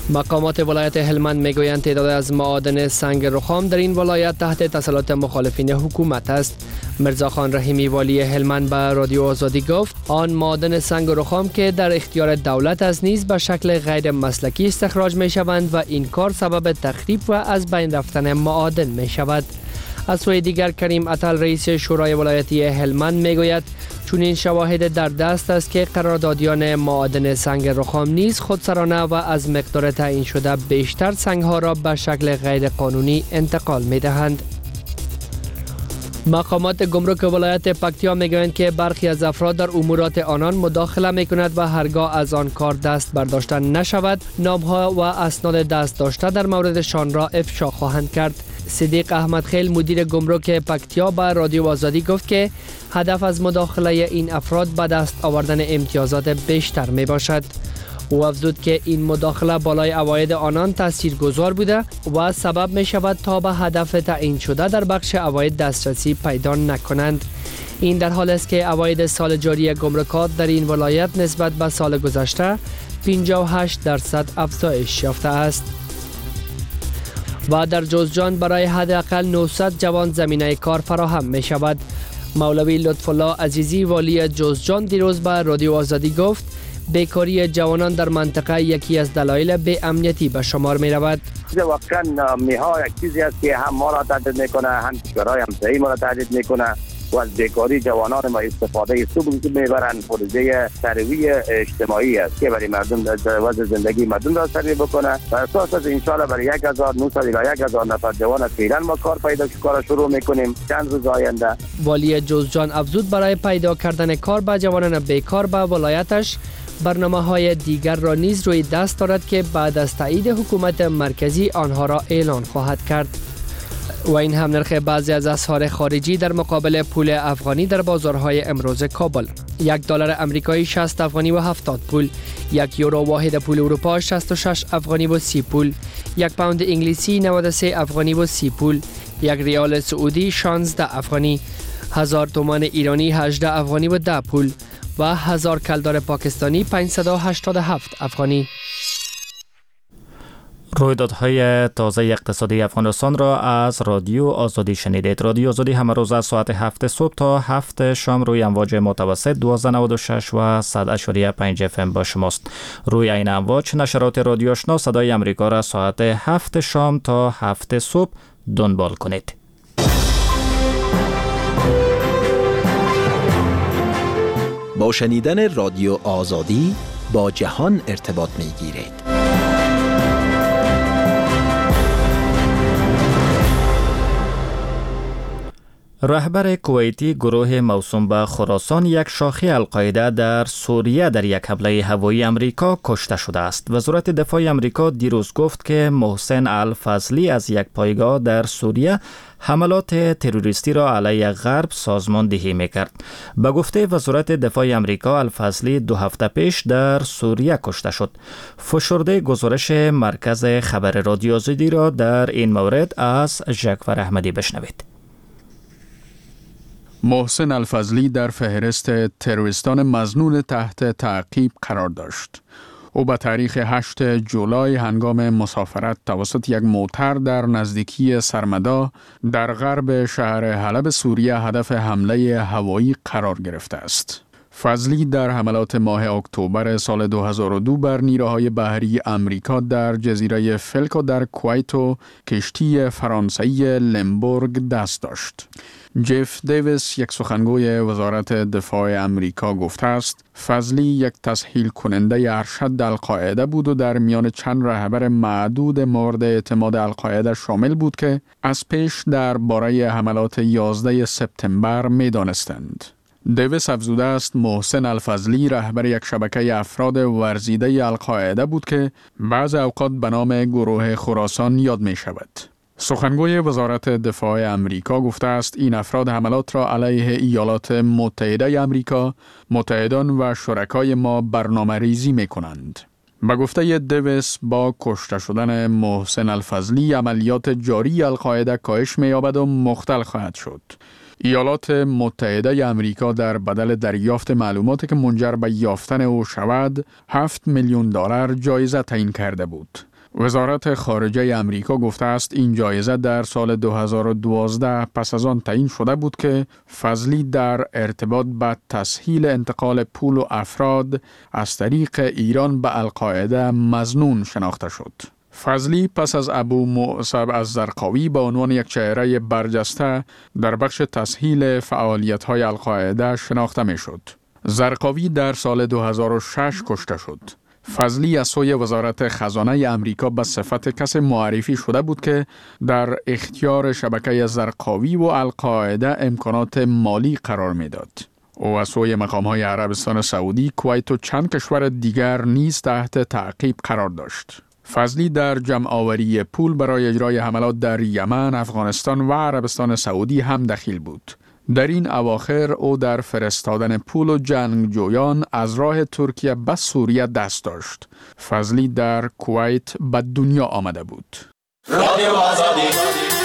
مقامات ولایت هلمند میگویند تعداد از معادن سنگ رخام در این ولایت تحت تسلط مخالفین حکومت است. مرزاخان رحیمی والی هلمند به رادیو آزادی گفت آن معادن سنگ رخام که در اختیار دولت است نیز به شکل غیر مسلکی استخراج می شوند و این کار سبب تخریب و از بین رفتن معادن می شود. از سوی دیگر کریم عطل رئیس شورای ولایتی هلمند میگوید چون این شواهد در دست است که قراردادیان معادن سنگ رخام نیز خودسرانه و از مقدار تعیین شده بیشتر سنگ ها را به شکل غیر قانونی انتقال می دهند. مقامات گمرک ولایت پکتیا میگویند که برخی از افراد در امورات آنان مداخله میکند و هرگاه از آن کار دست برداشته نشود نامها و اسناد دست داشته در موردشان را افشا خواهند کرد. صدیق احمد خیل مدیر گمرک پکتیا به رادیو آزادی گفت که هدف از مداخله این افراد به دست آوردن امتیازات بیشتر می باشد. او افزود که این مداخله بالای عواید آنان تاثیرگذار بوده و سبب می شود تا به هدف تعیین شده در بخش عواید دسترسی پیدا نکنند. این در حال است که عواید سال جاری گمرکات در این ولایت نسبت به سال گذشته 58% افزایش یافته است. و در جوزجان برای حداقل 900 جوان زمینه کار فراهم می شود. مولوی لطفالله عزیزی والی جوزجان دیروز به رادیو آزادی گفت بیکاری جوانان در منطقه یکی از دلایل بی امنیتی به شمار می رود. واقعا میها یک چیزی است که هم ما را تهدید میکنه هم کشورهای همسایه ما را تهدید میکنه و از بیکاری جوانان ما استفاده سوء میبرند. پروژه ترویج اجتماعی است که برای مردم وضع زندگی مردم را سریع بکنه و اساس از ان شاء الله برای 1900 الی 1000 نفر جوان فعلا ما کار شروع میکنیم چند روز آینده. والی جوزجان افزود برای پیدا کردن کار به جوانان بیکار به ولایتش برنامه‌های دیگر را نیز روی دست دارد که بعد از تایید حکومت مرکزی آنها را اعلان خواهد کرد. و این هم نرخ بعضی از اسعار خارجی در مقابل پول افغانی در بازارهای امروز کابل. $1 امریکایی 60 افغانی و 70 پول، 1 یورو واحد پول اروپا 66 افغانی و 30 پول، 1 پوند انگلیسی 93 افغانی و 30 پول، 1 ریال سعودی 16 افغانی، 1000 تومان ایرانی 18 افغانی و 10 پول و 1000 کلدار پاکستانی 587 افغانی. رویدادهای تازه اقتصادی افغانستان را از رادیو آزادی شنیدید. رادیو آزادی همه روز از ساعت 7 صبح تا 7 شام روی امواج متوسط 1296 و 100.5 FM با شماست. روی این امواج نشرات رادیو آشنا صدای امریکا را ساعت 7 شام تا 7 صبح دنبال کنید. با شنیدن رادیو آزادی با جهان ارتباط می‌گیرید. رهبر کویتی گروه موسوم به خراسان یک شاخه القاعده در سوریه در یک حمله هوایی امریکا کشته شده است. وزارت دفاع امریکا دیروز گفت که محسن الفضلی از یک پایگاه در سوریه حملات تروریستی را علیه غرب سازماندهی میکرد. به گفته وزارت دفاع امریکا الفضلی 2 هفته پیش در سوریه کشته شد. فشرده گزارش مرکز خبر رادیو آزادی را در این مورد از ژکور احمدی بشنوید. محسن الفضلی در فهرست تروریستان مظنون تحت تعقیب قرار داشت. او به تاریخ 8 جولای هنگام مسافرت توسط یک موتر در نزدیکی سرمدا در غرب شهر حلب سوریه هدف حمله هوایی قرار گرفته است. فضلی در حملات ماه اکتبر سال 2002 بر نیروهای بحری امریکا در جزیره فلکو در کویت و کشتی فرانسوی لمبورگ دست داشت. جف دیویس یک سخنگوی وزارت دفاع امریکا گفته است فضلی یک تسهیل کننده ارشد القاعده بود و در میان چند رهبر معدود مورد اعتماد القاعده شامل بود که از پیش درباره حملات 11 سپتامبر می دانستند. دیویس افزوده است محسن الفضلی رهبر یک شبکه افراد ورزیده القاعده بود که بعض اوقات به نام گروه خراسان یاد می شود. سخنگوی وزارت دفاع امریکا گفته است این افراد حملات را علیه ایالات متحده امریکا، متحدان و شرکای ما برنامه ریزی می کنند. به گفته دیویس با کشته شدن محسن الفضلی عملیات جاری القاعده کاهش می یابد و مختل خواهد شد. ایالات متحده امریکا در بدل دریافت معلوماتی که منجر به یافتن او شود $7 میلیون جایزه تعیین کرده بود. وزارت خارجه امریکا گفته است این جایزه در سال 2012 پس از آن تعیین شده بود که فضلی در ارتباط با تسهیل انتقال پول و افراد از طریق ایران به القاعده مظنون شناخته شد. فضلی پس از ابو مصعب الزرقاوی به عنوان یک چهره برجسته در بخش تسهیل فعالیت‌های القاعده شناخته می‌شد. زرقاوی در سال 2006 کشته شد. فضلی از سوی وزارت خزانه امریکا به صفت کس معرفی شده بود که در اختیار شبکه زرقاوی و القاعده امکانات مالی قرار می‌داد. او از سوی مقام‌های عربستان سعودی، کویت و چند کشور دیگر نیز تحت تعقیب قرار داشت. فضلی در جمع‌آوری پول برای اجرای حملات در یمن، افغانستان و عربستان سعودی هم دخیل بود. در این اواخر او در فرستادن پول و جنگجویان از راه ترکیه به سوریه دست داشت. فضلی در کویت به دنیا آمده بود. رادیو آزادی.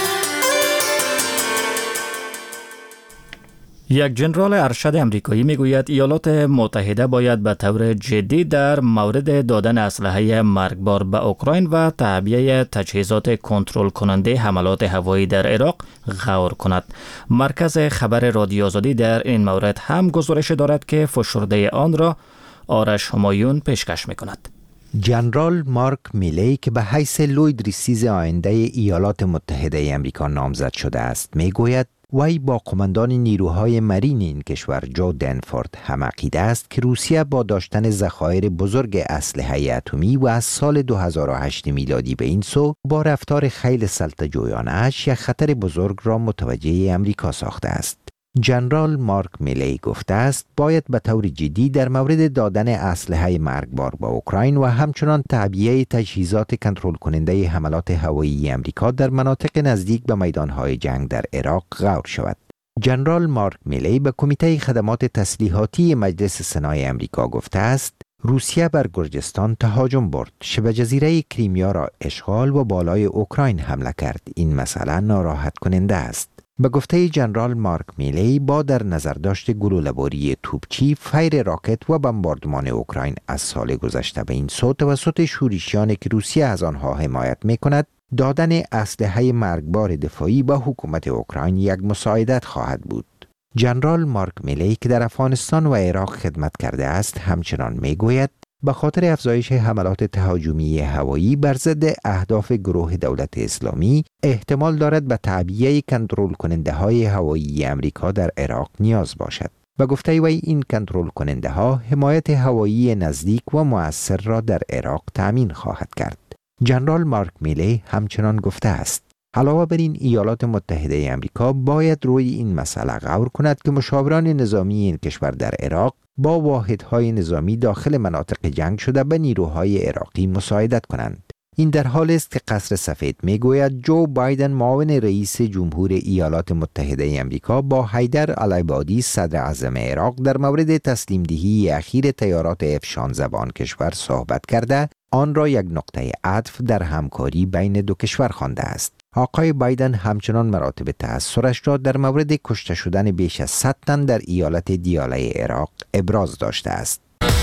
یک جنرال ارشد امریکایی میگوید ایالات متحده باید به طور جدی در مورد دادن اسلحه مرگبار به اوکراین و تعبیه تجهیزات کنترل کننده حملات هوایی در عراق غور کند. مرکز خبر رادیو آزادی در این مورد هم گزارش دارد که فشرده آن را آرش همایون پیشکش میکند. جنرال مارک میلی که به حیث لوید ریسیز آینده ایالات متحده امریکا نامزد شده است میگوید وی با قماندان نیروهای مرین این کشور جو دنفورد هم عقیده است که روسیه با داشتن ذخایر بزرگ اسلحه اتمی و از سال 2008 میلادی به این سو با رفتار خیلی سلطه‌جویانه‌اش یک خطر بزرگ را متوجه امریکا ساخته است. جنرال مارک میلی گفته است باید به طور جدی در مورد دادن اسلحه مرگبار به اوکراین و همچنان تعبیه تجهیزات کنترل کننده حملات هوایی امریکا در مناطق نزدیک به میدانهای جنگ در عراق غور شود. جنرال مارک میلی به کمیته خدمات تسلیحاتی مجلس سنای امریکا گفته است روسیه بر گرجستان تهاجم برد، شبه جزیره کریمیا را اشغال و بالای اوکراین حمله کرد. این مسئله ناراحت کننده است. به گفته جنرال مارک میلی با در نظر داشت گلوله‌باری توپچی، فیر راکت و بمباردمان اوکراین از سال گذشته به این سو توسط شورشیانی که روسیه از آنها حمایت می‌کند، دادن اسلحه مرگبار دفاعی به حکومت اوکراین یک مساعدت خواهد بود. جنرال مارک میلی که در افغانستان و عراق خدمت کرده است همچنان میگوید به خاطر افزایش حملات تهاجمی هوایی بر ضد اهداف گروه دولت اسلامی احتمال دارد به تعبیه کنترل کننده های هوایی امریکا در عراق نیاز باشد. و گفته وی این کنترل کننده ها حمایت هوایی نزدیک و مؤثر را در عراق تأمین خواهد کرد. جنرال مارک میلی همچنان گفته است علاوه بر این ایالات متحده امریکا باید روی این مسئله غور کند که مشاوران نظامی این کشور در عراق با واحدهای نظامی داخل مناطق جنگ شده به نیروهای عراقی مساعدت کنند. این در حالی است که قصر سفید میگوید جو بایدن معاون رئیس جمهور ایالات متحده امریکا با حیدر العبادی صدر اعظم عراق در مورد تسلیم دهی اخیر طیارات F-16 آن کشور صحبت کرده آن را یک نقطه عطف در همکاری بین دو کشور خوانده است. آقای بایدن همچنان مراتب تأثرش را در مورد کشته شدن بیش از 100 تن در ایالت دیاله عراق ابراز داشته است.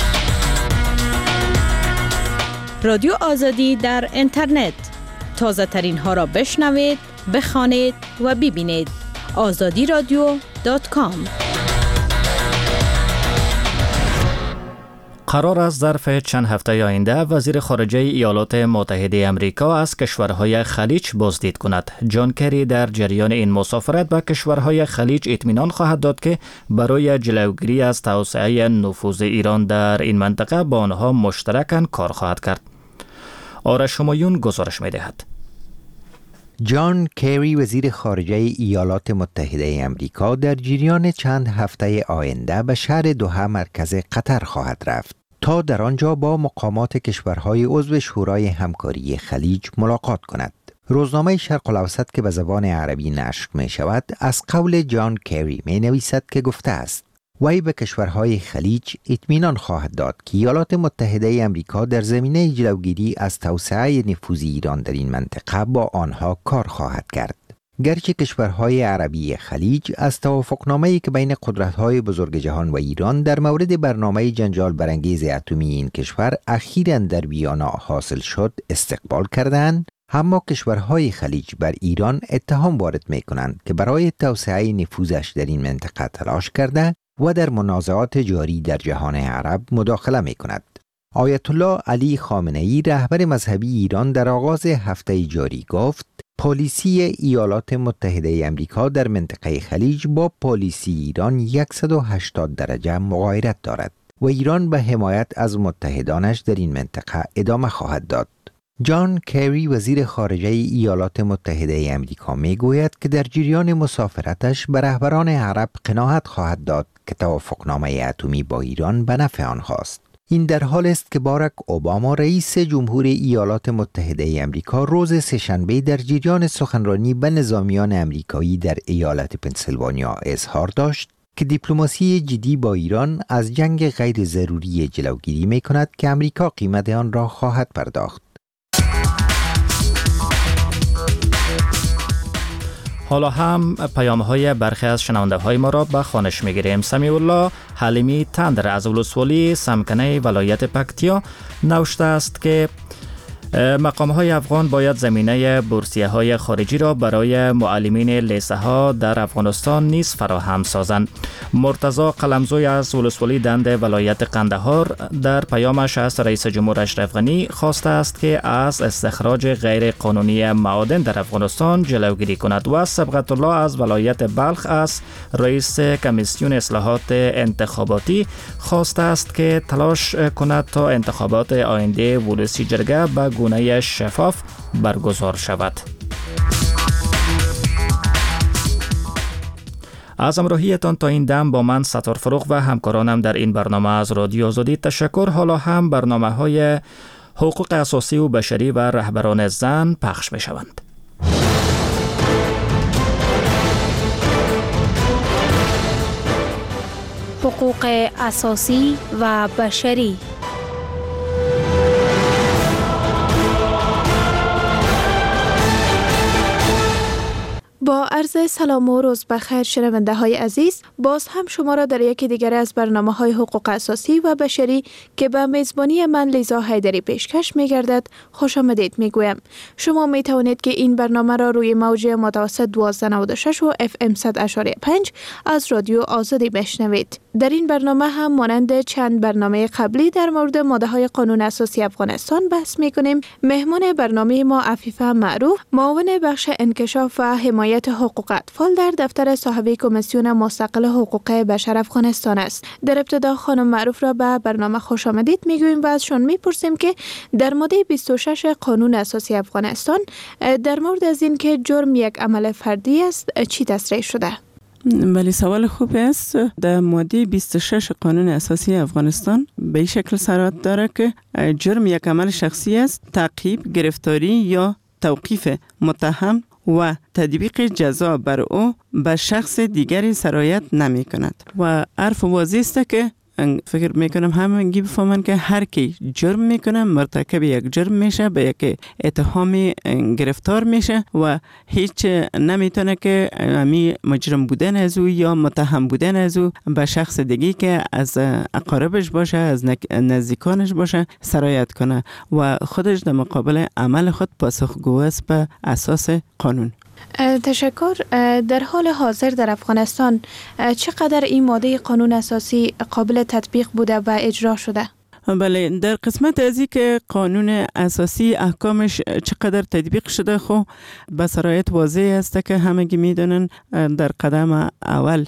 رادیو آزادی در اینترنت تازه ترین ها را بشنوید، بخوانید و ببینید. azadiradio.com. قرار است ظرف چند هفته آینده وزیر خارجه ایالات متحده امریکا از کشورهای خلیج بازدید کند. جان کری در جریان این مسافرت به کشورهای خلیج اطمینان خواهد داد که برای جلوگیری از توسعه نفوذ ایران در این منطقه با آنها مشترکاً کار خواهد کرد. آرش همایون گزارش می‌دهد. جان کری وزیر خارجه ایالات متحده امریکا در جریان چند هفته آینده به شهر دوحه مرکز قطر خواهد رفت تا در آنجا با مقامات کشورهای عضو شورای همکاری خلیج ملاقات کند. روزنامه شرق الاوسط که به زبان عربی نشر می شود از قول جان کری می نویسد که گفته است وی به کشورهای خلیج اطمینان خواهد داد که ایالات متحده امریکا در زمینه جلوگیری از توسعه نفوذ ایران در این منطقه با آنها کار خواهد کرد. گرچه کشورهای عربی خلیج از توافقنامه‌ای که بین قدرت‌های بزرگ جهان و ایران در مورد برنامه جنجال برانگیز اتمی این کشور اخیراً در ویانا حاصل شد استقبال کردند، اما کشورهای خلیج بر ایران اتهام وارد می‌کنند که برای توسعه نفوذش در این منطقه تلاش کرده و در منازعات جاری در جهان عرب مداخله می‌کند. آیت الله علی خامنه‌ای رهبر مذهبی ایران در آغاز هفته جاری گفت پالیسی ایالات متحده آمریکا در منطقه خلیج با پالیسی ایران 180 درجه مغایرت دارد و ایران به حمایت از متحدانش در این منطقه ادامه خواهد داد. جان کری وزیر خارجه ایالات متحده آمریکا میگوید که در جریان مسافرتش به رهبران عرب قناعت خواهد داد که توافقنامه اتمی با ایران به نفع آنهاست. این در حال است که باراک اوباما رئیس جمهور ایالات متحده آمریکا روز سه‌شنبه در جریان سخنرانی به نظامیان آمریکایی در ایالت پنسیلوانیا اظهار داشت که دیپلماسی جدی با ایران از جنگ غیر ضروری جلوگیری می کند که آمریکا قیمت آن را خواهد پرداخت. حالا هم پیام‌های برخی از شنونده‌های ما را به خوانش می‌گیریم. سمیع الله حلیمی تندر از ولسوالی سمکنه ولایت پکتیا نوشته است که مقام‌های افغان باید زمینه بورسیه‌های خارجی را برای معلمین لیسه‌ها در افغانستان نیز فراهم سازند. مرتضی قلمزوی از ولسوالی دند ولایت قندهار در پیامش از رئیس جمهور اشرف غنی خواسته است که از استخراج غیر قانونی معادن در افغانستان جلوگیری کند و صبغت الله از ولایت بلخ از رئیس کمیسیون اصلاحات انتخاباتی خواسته است که تلاش کند تا انتخابات آینده ولسی جرگه به گونه شفاف برگزار شود. از همراهیتان تا این دم با من ستار فروغ و همکارانم در این برنامه از رادیو آزادی تشکر. حالا هم برنامه‌های حقوق اساسی و بشری و رهبران زن پخش می شوند. حقوق اساسی و بشری. با عرض سلام و روز بخیر شنونده های عزیز، باز هم شما را در یکی دیگر از برنامه های حقوق اساسی و بشری که به میزبانی من لیزا حیدری پیشکش می گردد خوش آمدید می گویم. شما می توانید که این برنامه را روی موج متوسط 1296 و FM 100.5 از رادیو آزادی بشنوید. در این برنامه هم مانند چند برنامه قبلی در مورد ماده های قانون اساسی افغانستان بحث می کنیم. مهمان برنامه ما عفیفه معروف، معاون بخش انکشاف و حمایت حقوق اطفال در دفتر صاحب کمیسیون مستقل حقوق بشر افغانستان است. در ابتدا خانم معروف را به برنامه خوش آمدید میگوییم و ازشان میپرسیم که در ماده 26 قانون اساسی افغانستان در مورد از این که جرم یک عمل فردی است چی تصریح شده؟ بله، سوال خوب است. در ماده 26 قانون اساسی افغانستان به این شکل صراحت داره که جرم یک عمل شخصی است. تعقیب، گرفتاری یا توقیف متهم و تطبیق جزا بر او به شخص دیگری سرایت نمی کند و عرف واضح است که فکر میکنم همگی بفهمن که هر کی جرم میکنه مرتکب یک جرم میشه، به یک اتهام گرفتار میشه و هیچ نمیتونه که امی مجرم بودن از او یا متهم بودن از او به شخص دیگی که از اقاربش باشه، از نزدیکانش باشه سرایت کنه و خودش در مقابل عمل خود پاسخگو است به اساس قانون. تشکر. در حال حاضر در افغانستان چقدر این ماده قانون اساسی قابل تطبیق بوده و اجرا شده؟ بله، در قسمت از این که قانون اساسی احکامش چقدر تطبیق شده خو به صراحت واضح است که همگی میدونن در قدم اول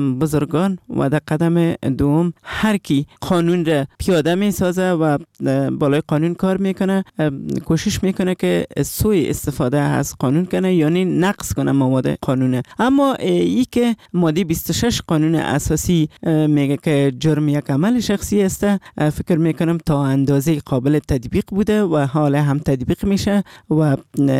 بزرگان و در قدم دوم هر کی قانون را پیاده می سازه و بالای قانون کار میکنه کوشش میکنه که سوء استفاده از قانون کنه، یعنی نقض کنه مواد قانون. اما ای که ماده 26 قانون اساسی میگه که جرم یک عمل شخصی است، فکر میکنم تا اندازه قابل تطبیق بوده و حالا هم تطبیق میشه و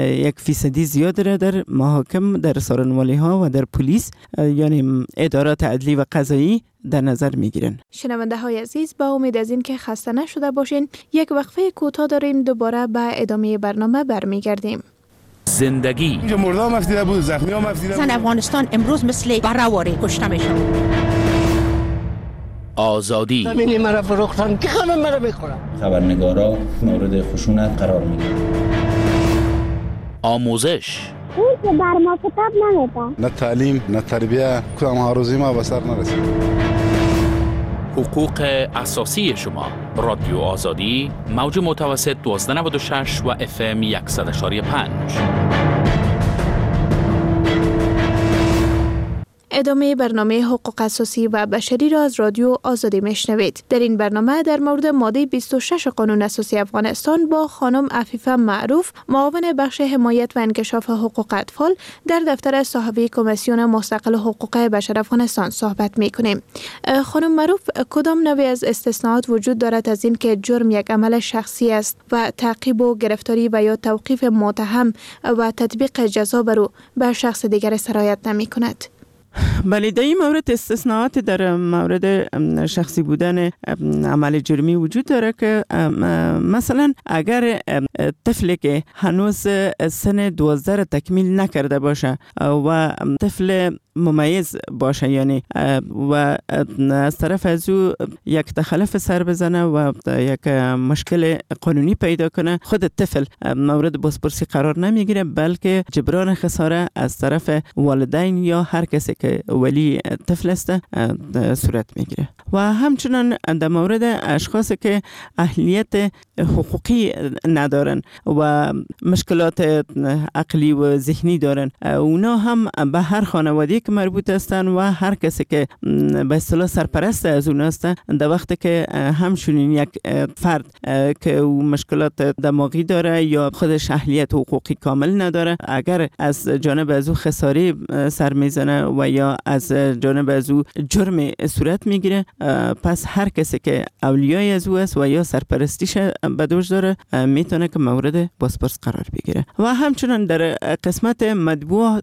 1% زیاد در محاکم، در سارنوالی ها و در پلیس یعنی ادارات عدلی و قضایی در نظر میگیرن. شنونده های عزیز، با امید از این که خسته نشده باشین یک وقفه کوتاه داریم، دوباره به ادامه برنامه برمیگردیم. زندگی. اینجا مرده هم افتیده بود، زخمی هم افتیده بود. زن افغانستان امروز مثل برهواری کشته میشن. آزادی. زمینی مرا فروختن که همه مرا میخورن. خبرنگارا مورد خشونت قرار میگیرن. آموزش. اون که بر ما کتاب نمیده. نه تعلیم، نه تربیه، کدام ها روزی ما به سر نرسید. حقوق اساسی شما. رادیو آزادی، موج متوسط 1296 و FM 100.5. ادامه برنامه حقوق اساسی و بشری را از رادیو آزادی میشنوید. در این برنامه در مورد ماده 26 قانون اساسی افغانستان با خانم عفیفه معروف، معاون بخش حمایت و انکشاف حقوق اطفال در دفتر صاحبی کمیسیون مستقل حقوق بشر افغانستان صحبت میکنیم. خانم معروف، کدام نوعی از استثناءات وجود دارد از این که جرم یک عمل شخصی است و تعقیب و گرفتاری و یا توقیف متهم و تطبیق جزا بر او به شخص دیگر سرایت نمی کند؟ بله، در این مورد استثناءات در مورد شخصی بودن عمل جرمی وجود داره که مثلا اگر طفلی که هنوز سن 12 تکمیل نکرده باشه و طفل ممیز باشه، یعنی و از طرف از او یک تخلف سر بزنه و یک مشکل قانونی پیدا کنه، خود طفل مورد بازپرسی قرار نمیگیره، بلکه جبران خساره از طرف والدین یا هر کسی که ولی طفل است صورت میگیره. و همچنان در مورد اشخاصی که اهلیت حقوقی ندارن و مشکلات عقلی و ذهنی دارن، اونا هم به هر خانواده‌ای که مربوط هستن و هر کسی که به اصطلاح سرپرست از اون هستن، در وقتی که همچنین یک فرد که او مشکلات دماغی داره یا خودش اهلیت حقوقی کامل نداره، اگر از جانب از او خساری سر میزنه و یا از جانب از او جرم صورت میگیره، پس هر کسی که اولیای از او است و یا سرپرستیش به دوش داره میتونه که مورد بازپرس قرار بگیره. و همچنان در قسمت مطبوعات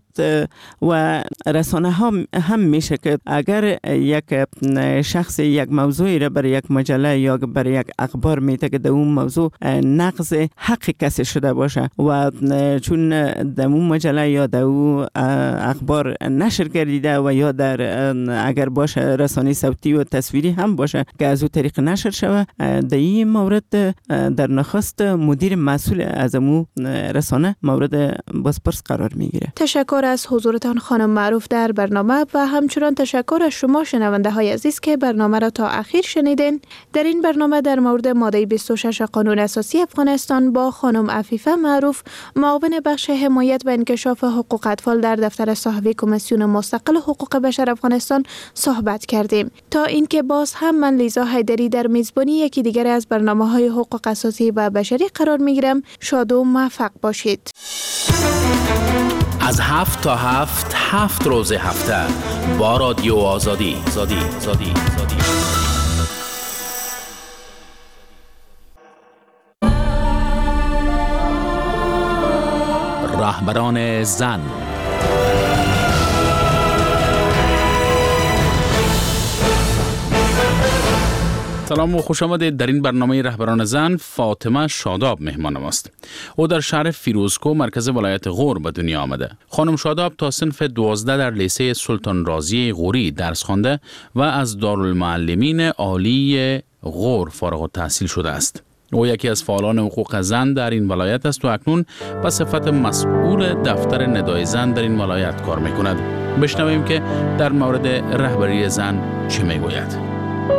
و رسانه ها هم میشه که اگر یک شخص یک موضوعی را برای یک مجله یا برای یک اخبار میده که در اون موضوع نقض حق کسی شده باشه و چون در اون مجله یا در اون اخبار نشر گردیده و یا در اگر باشه رسانه صوتی و تصویری هم باشه که از اون طریق نشر شوه، در این مورد در نخست مدیر مسئول از اون رسانه مورد بازپرس قرار میگیره. تشکر از حضورتان خانم معروف در برنامه و همچنان تشکر از شما شنونده های عزیز که برنامه را تا اخیر شنیدین. در این برنامه در مورد ماده 26 قانون اساسی افغانستان با خانم عفیفه معروف، معاون بخش حمایت و انکشاف حقوق اطفال در دفتر صاحبی کمیسیون مستقل حقوق بشر افغانستان صحبت کردیم. تا اینکه باز هم من لیزا حیدری در میزبانی یکی دیگر از برنامه‌های حقوق اساسی و بشری قرار میگیرم. شاد و موفق باشید. از 7 تا 7 روز هفته با رادیو آزادی. رهبران زن. سلام و خوش آمدید. در این برنامه رهبران زن فاطمه شاداب مهمان ماست. او در شهر فیروزکوه مرکز ولایت غور به دنیا آمده. خانم شاداب تا صنف 12 در لیسه سلطان رازی غوری درس خوانده و از دارالمعلمین عالی غور فارغ التحصیل شده است. او یکی از فعالان حقوق زن در این ولایت است و اکنون به صفت مسئول دفتر ندای زن در این ولایت کار می‌کند. بشنویم که در مورد رهبری زن چه میگوید.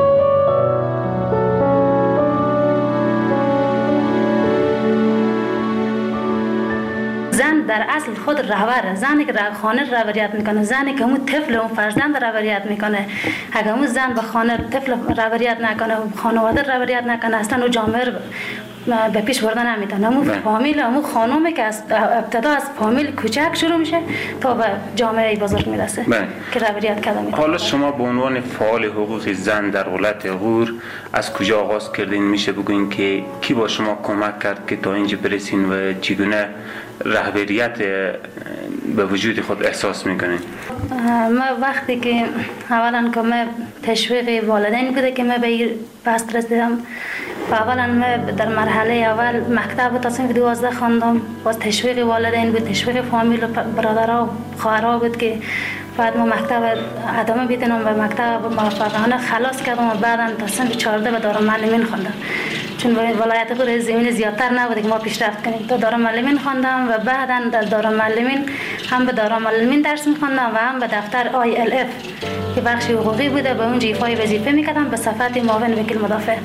زن در اصل خود رهبره، زنی که خانه رهبریت میکنه، زنی که همون طفل و فرزند رهبریت میکنه. اگر همون زن به خانه طفل رهبریت نکنه، خانواده رهبریت نکنه، اصلا اون جامعه به پیش بردن نمیتونه. همون فامیل، همون خانومی که از ابتدا از فامیل کوچک شروع میشه تا به جامعه بزرگ میرسه که رهبریت کرده. حالا شما به عنوان فعال حقوق زن در ولایت غور از کجا آغاز کردین؟ میشه بگوین که کی با شما کمک کرد که تا اینجا برسین و چگونه رهبریت به وجود خود احساس میکنین؟ ما وقتی که اولا که من تشویق والدین بوده که من به این پست رسیدم اولا من در مرحله اول مکتب تا صنف 12 خواندم، باز تشویق والدین بود، تشویق فامیل و برادرها و خواهرها بود که بعد ما مکتب ادامه بدیم و مکتب موفقانه خلاص کردم و بعدا تا صنف 14 به دارالمعلمین خواندم. چون ولایت غور زمین زیادتر نبود که ما پیشرفت کنیم. تا دارالمعلمین خواندم و بعدا در دارالمعلمین هم به دارالمعلمین درس می‌خواندم و هم به دفتر ILF که بخش حقوقی بوده، به اونجا ایفای وظیفه می‌کردم به صفت معاون وکیل مدافع.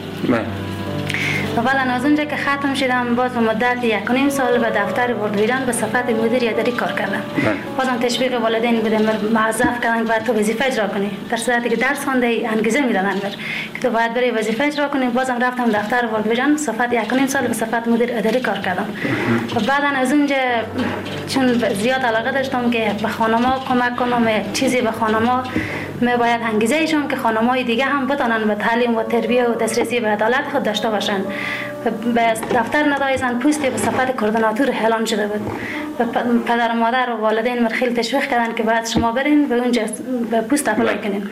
و بعد از اونجا که ختم شدم باز به مدت 1.5 سال به دفتر بردویران به صفت مدیر اداری کار کردم. بازم تشویق والدین بوده، موظف کردن که باید تو وظیفه اجرا کنی. در صورتی که درس خوانده انگیزه میدادن که تو باید بری وظیفه اجرا کنی. بازم رفتم دفتر بردویران به صفت 1.5 سال به صفت مدیر اداری کار کردم. و بعد از اونجا چون زیاد علاقه داشتم که به خانم‌ها کمک کنم، چیزی به خانم‌ها من باید انگیزه ایشم که خانم‌های دیگه هم بتونن به تعلیم و تربیت و دسترسی به عدالت خود داشته باشن. به دفتر ندای زن پوستی به صفت کوردیناتور اعلام شده بود. پدر و مادر و والدین خیلی تشویق کردن که باید شما برین به اونجا به پست اپلای کنین.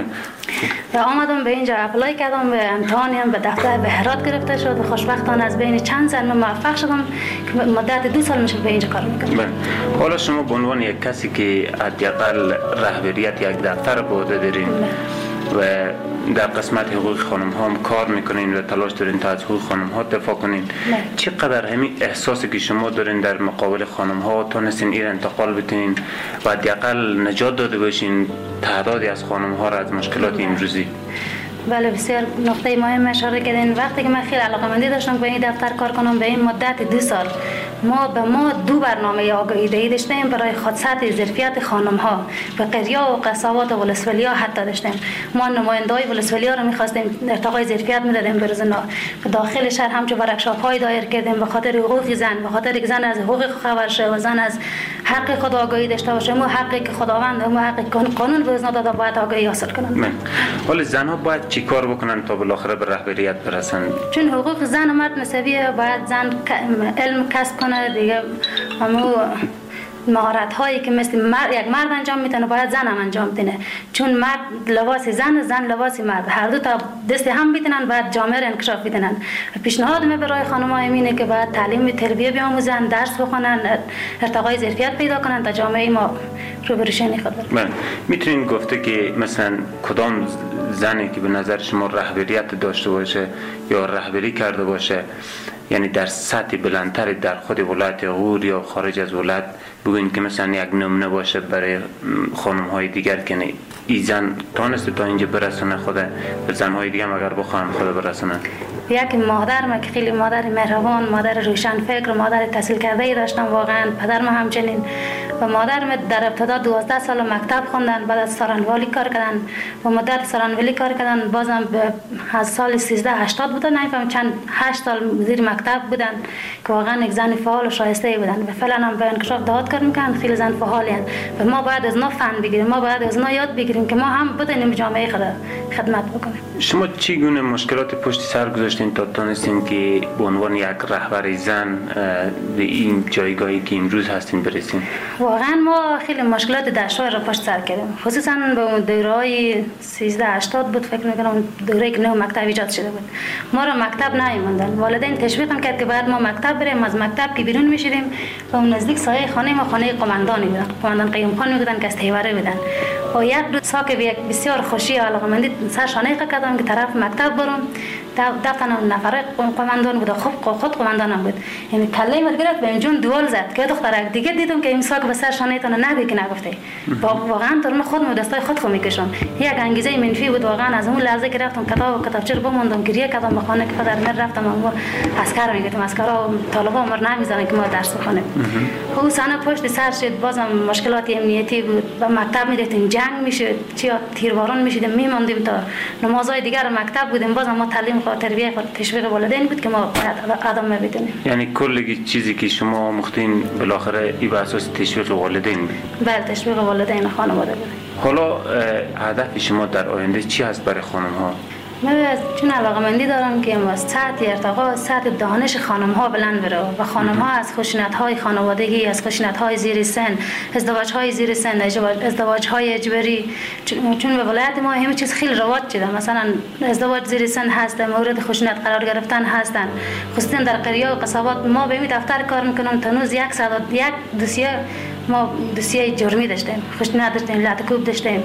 و آمدم به اینجا اپلای کردم، به امتحانی هم به دفتر بهرات گرفته شد و خوشبختانه از بین چند سال من موفق شدم که مدت 2 سال میشه به اینجا کار میکنم. حالا شما به عنوان یک کسی که حداقل رهبریت یک دفتر بوده دارین و در قسمت حقوق خانم ها هم کار میکنین و تلاش دارین تا از حقوق خانم ها دفاع کنین، چقدر همین احساسی که شما دارین در مقابل خانم ها تونستین این انتقال بتین و حداقل نجات داده باشین تعدادی از خانم ها را از مشکلات امروزی؟ بله بسیار نقطه مهم اشاره کردین. وقتی که من خیلی علاقه‌مندی داشتم به این دفتر کار کنم، به این مدت 2 سال ما 2 برنامه آگاهی دهی داشتیم برای خدمت ظرفیت خانم ها به قریه و قصابات و ولسوالی‌ها حتی داشتیم. ما نماینده‌های ولسوالی‌ها رو می‌خواستیم ارتقای ظرفیت می‌دادیم به روزنا. داخل شهر همچون ورکشاپ‌های دایر کردیم به خاطر حقوق زن، به خاطر که زن از حقوق خبر شه و زن از حق خود آگاهی داشته باشه. مو حقی که خداوند و حق قانون به روزنا داده باید آگاهی حاصل کنند. ولی زن‌ها باید چی کار بکنن تا بالاخره به رهبریت برسن؟ چون حقوق زن و مرد مساویه، باید زن علم کسب کنه دیگه. همو مهارت هایی که مثل یک مرد انجام میتونه باید زن هم انجام بده. چون مرد لباس زن لباس مرد، هر دو تا دست هم میتونن باید جامعه را انکشاف بدن. پیشنهاد من برای خانم‌ها اینه که باید تعلیم تربیت بیاموزن، درس بخونن، ارتقای ظرفیت پیدا کنن تا جامعه ما رو به روشنی خود برسه. میتونین گفته که مثلا کدام زنی که به نظر شما رهبریت داشته باشه یا رهبری کرده باشه، یعنی در سطح بلندتر در خود ولایت غور یا خارج از ولایت، بگوین که مثلا یک نمونه باشه برای خانم های دیگر که این زن تانسته تا اینجا برسونه خود به زن های دیگر اگر بخواهن خود برسونن؟ یک مادر ما که خیلی مادر مهربان، مادر روشن فکر، مادر تحصیل کرده ای داشتم واقعا. پدر ما همچنین و مادر ما در ابتدا 12 سال مکتب خوندن، بعد از سارنوالی کار کردن و مدت سارنوالی کار کردن. بازم از سال 1380 بودن، نمیفهم چند 8 سال مدیر مکتب بودن که واقعا یک زن فعال و شایسته بودن و فعلا هم به انکشاف دعوت کار میکنن. خیلی زن فعالی هستند و ما باید از اونا فن بگیریم، ما باید از اونا یاد بگیریم که ما هم بتونیم جامعه خدمت بکنیم. شما چی گونه مشکلات پشت سر گذاشتین تا تونستین که به عنوان یک رهبر زن به این جایگاهی که امروز هستین برسین؟ واقعا ما خیلی مشکلات دشوار را پشت سر کردیم، خصوصا به اون دوره‌های 1380 بود فکر می‌کنم، دوره‌ای که نو مکتب ایجاد شده بود. ما را مکتب نمی‌موندن، والدین تشویق هم کرد که بعد ما مکتب بریم. از مکتب که بیرون می‌شدیم و اون نزدیک سایه خانه ما خانه قماندانی بود، قماندان قیوم خان می‌گفتن که از تیوره بودن. و یک دو ساک بسیار خوشی و علاقه‌مندی سر شانه کردم که طرف مکتب برم. دفتن نفر قماندان بود، خود قماندانم بود. یعنی کله مرا گرفت به اینجون دوال زد که دخترک دیگه دیدم که این ساک به سر شانه تون نگی که نگفته. واقعا تو من خودم دستای خود خو میکشم. یک انگیزه منفی بود واقعا. از اون لحظه که رفتم کتابچه رو بموندم، گریه کردم به خانه که پدر من رفتم و عسکر میگفتم عسکرا طالبا عمر نمیذارن که ما درس بخونیم. او سنه پشت سر شد، بازم مشکلات امنیتی بود. با مکتب میرفتیم جنگ میشد، چیا تیرباران میشدیم، میموندیم تا نمازهای دیگر مکتب بودیم. بازم ما تعلیم و تربیت و تشویق والدین بود که ما ادامه بدیم. یعنی کل چیزی که شما مختین بالاخره ای به اساس تشویق والدین بود؟ بله، تشویق والدین خانواده بود. حالا هدف شما در آینده چی هست برای خانم ها؟ من چون علاقمندی دارم که سطح ارتقا سطح دانش خانم ها بلند بره و خانم ها از خشونت های خانوادگی، از خشونت های زیر سن، ازدواج های زیر سن، ازدواج های اجباری، چون به ولایت ما همه چیز خیلی رواج شده، مثلا ازدواج زیر سن هست، مورد خشونت قرار گرفتن هستن، خصوصا در قریه و قصابات. ما به این دفتر کار میکنم تنوز یک دوسیه ما دوسیه جرمی داشتیم، خشونت داشتیم، لطکوب داشتیم،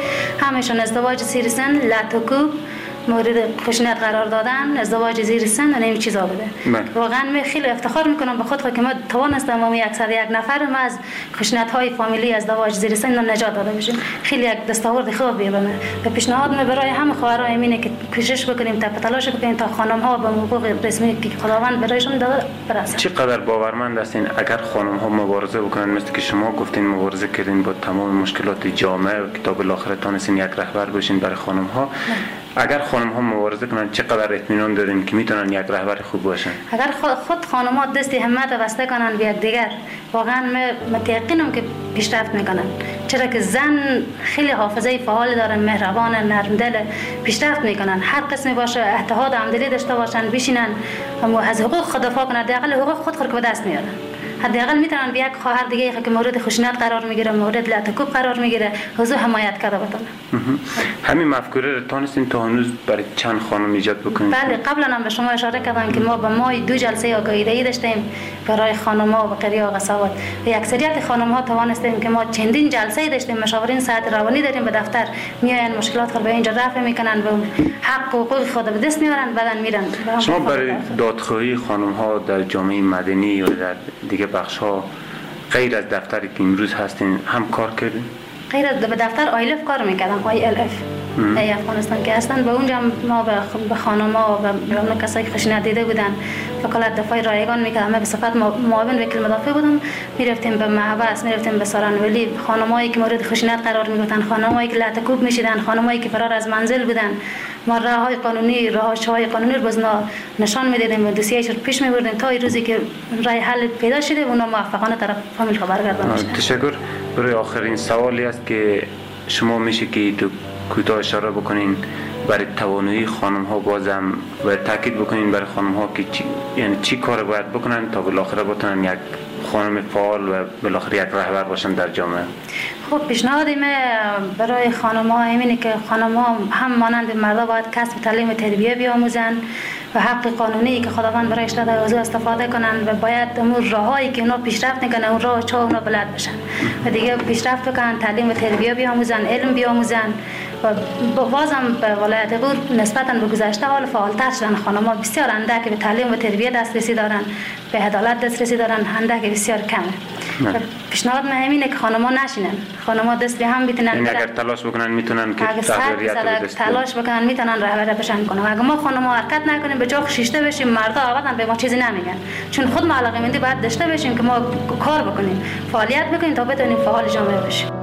همشون ازدواج زیر سن، لطکوب، مورد خشونت قرار دادن، ازدواج زیر سن و این چیزا بوده. واقعا من خیلی افتخار میکنم به خود که ما توانستم و 101 نفر ما از خشونت های فامیلی، ازدواج زیر سن نجات داده بشیم. خیلی یک دستاورد خوبیه به من. و پیشنهاد من برای همه خواهرای اینه که کوشش بکنیم تا تلاش بکنیم تا خانم ها به حقوق رسمی که خداوند برایشون داده برسن. چقدر باورمند هستین اگر خانم ها مبارزه بکنن، مثل که شما گفتین مبارزه کردین با تمام مشکلات جامعه و تا بالاخره تونستین یک رهبر بشین برای خانم ها. اگر خانم ها مبارزه کنن چقدر اطمینان دارین که میتونن یک رهبر خوب باشن؟ اگر خود خانم ها دست همت بسته کنن به یکدیگر، واقعا متيقنم که پیشرفت میکنن. چرا که زن خیلی حافظه فعال داره، مهربان، نرم دل، پیشرفت میکنن. هر قسمی باشه اتحاد همدلی داشته باشن، بشینن و از حقوق خود دفاع کنن، حداقل حقوق خود به دست میارن. حداقل میتونن به یک خواهر دیگه که مورد خشونت قرار میگیره، مورد لطکوب قرار میگیره، حضور حمایت کرده بتونه. همین مفکوره رو تونستین تا هنوز برای چند خانم ایجاد بکنید؟ بله، قبلا هم به شما اشاره کردم که ما به ماه 2 جلسه آگاهی‌دهی داشتیم برای خانم‌ها و قریه و قصابات و اکثریت خانم‌ها توانستیم که ما چندین جلسه داشتیم، مشاورین صحت روانی داریم به دفتر، میاین مشکلات خود به اینجا رفع میکنن و حق و حقوق خود به دست میارن، بعدن میرن. شما برای دادخواهی خانم‌ها در جامعه مدنی و در دیگه بخش‌ها غیر از دفتری که امروز هستین هم کار کردین؟ غیر از به دفتر آیلف کار میکردم، ILF ای افغانستان که هستن. به اونجا ما به خانم‌ها و به کسایی که خشونت دیده بودن وکالت دفاع رایگان میکردم. من به صفت معاون وکیل مدافع بودم، میرفتیم به محبس، میرفتیم به سارنولی، خانمایی که مورد خشونت قرار میگرفتن، خانمایی که لطکوب میشدن، خانمایی که فرار از منزل بودن، ما راههای قانونی، راههای قانونی رو بزنا نشان میدادیم و دوسیه‌اش رو پیش میبردیم تا روزی که راه حل پیدا شده و اونا موفقانه طرف فامیل رو برگردانده شد. تشکر. برای آخرین سوالی است که شما میشه که تو کوتاه اشاره بکنین برای توانایی خانم ها، بازم و تاکید بکنین برای خانم ها که یعنی چی کار باید بکنن تا بالاخره بتونن یک خانم فعال و بالاخره یک رهبر باشن در جامعه. خب پیشنهاد من برای خانم ها اینه که خانم ها هم مانند مردا باید کسب تعلیم و تربیه بیاموزن و حق قانونی که خداوند برایش داده از استفاده کنن و باید اون راهایی که اونا پیشرفت میکنن اون راه چا اونا بلد بشن و دیگه پیشرفت بکنن، تعلیم و تربیه بیاموزن، علم بیاموزن و بازم به ولایت غور نسبتاً به گذشته حال فعالتر شدن. خانم‌ها بسیار اندک به تعلیم و تربیه دسترسی دارن، به عدالت دسترسی دارن، اندک بسیار کمه. پیشنهاد من همینه که خانم‌ها نشینن، خانم‌ها دست به هم بتونن، این اگر تلاش بکنن میتونن که رهبریت تلاش بکنن میتونن رهبری بشن کنن. اگه ما خانم‌ها حرکت نکنیم به جا خشیشته بشیم، مردا ابدا به ما چیزی نمیگن، چون خود ما علاقه‌مندی باید داشته باشیم که ما کار بکنیم، فعالیت بکنیم تا بتونیم فعال جامعه بشیم.